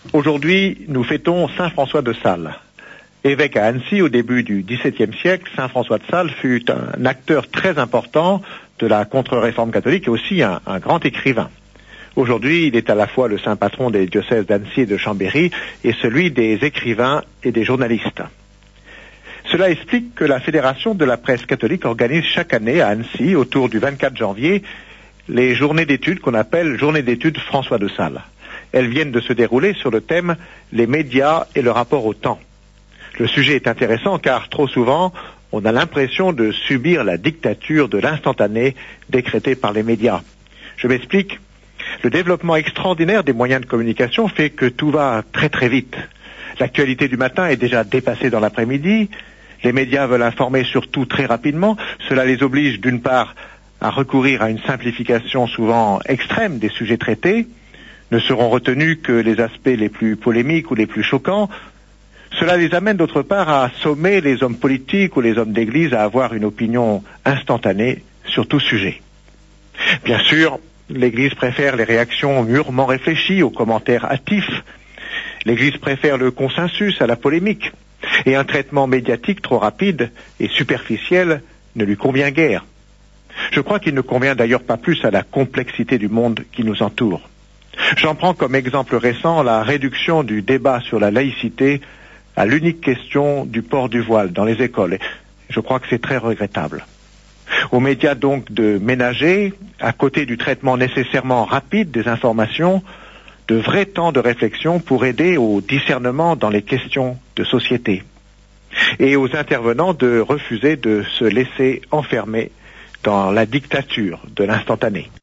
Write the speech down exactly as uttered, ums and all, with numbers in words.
Aujourd'hui, nous fêtons Saint François de Sales. Évêque à Annecy au début du dix-septième siècle, Saint François de Sales fut un acteur très important de la contre-réforme catholique et aussi un, un grand écrivain. Aujourd'hui, il est à la fois le saint patron des diocèses d'Annecy et de Chambéry et celui des écrivains et des journalistes. Cela explique que la Fédération de la presse catholique organise chaque année à Annecy, autour du vingt-quatre janvier, les journées d'études qu'on appelle Journées d'études François de Sales. Elles viennent de se dérouler sur le thème « Les médias et le rapport au temps ». Le sujet est intéressant car trop souvent, on a l'impression de subir la dictature de l'instantané décrétée par les médias. Je m'explique. Le développement extraordinaire des moyens de communication fait que tout va très très vite. L'actualité du matin est déjà dépassée dans l'après-midi. Les médias veulent informer sur tout très rapidement. Cela les oblige d'une part à recourir à une simplification souvent extrême des sujets traités. Ne seront retenus que les aspects les plus polémiques ou les plus choquants. Cela les amène d'autre part à sommer les hommes politiques ou les hommes d'église à avoir une opinion instantanée sur tout sujet. Bien sûr, l'Église préfère les réactions mûrement réfléchies aux commentaires hâtifs. L'Église préfère le consensus à la polémique. Et un traitement médiatique trop rapide et superficiel ne lui convient guère. Je crois qu'il ne convient d'ailleurs pas plus à la complexité du monde qui nous entoure. J'en prends comme exemple récent la réduction du débat sur la laïcité à l'unique question du port du voile dans les écoles. Et je crois que c'est très regrettable. Aux médias donc de ménager, à côté du traitement nécessairement rapide des informations, de vrais temps de réflexion pour aider au discernement dans les questions de société. Et aux intervenants de refuser de se laisser enfermer dans la dictature de l'instantané.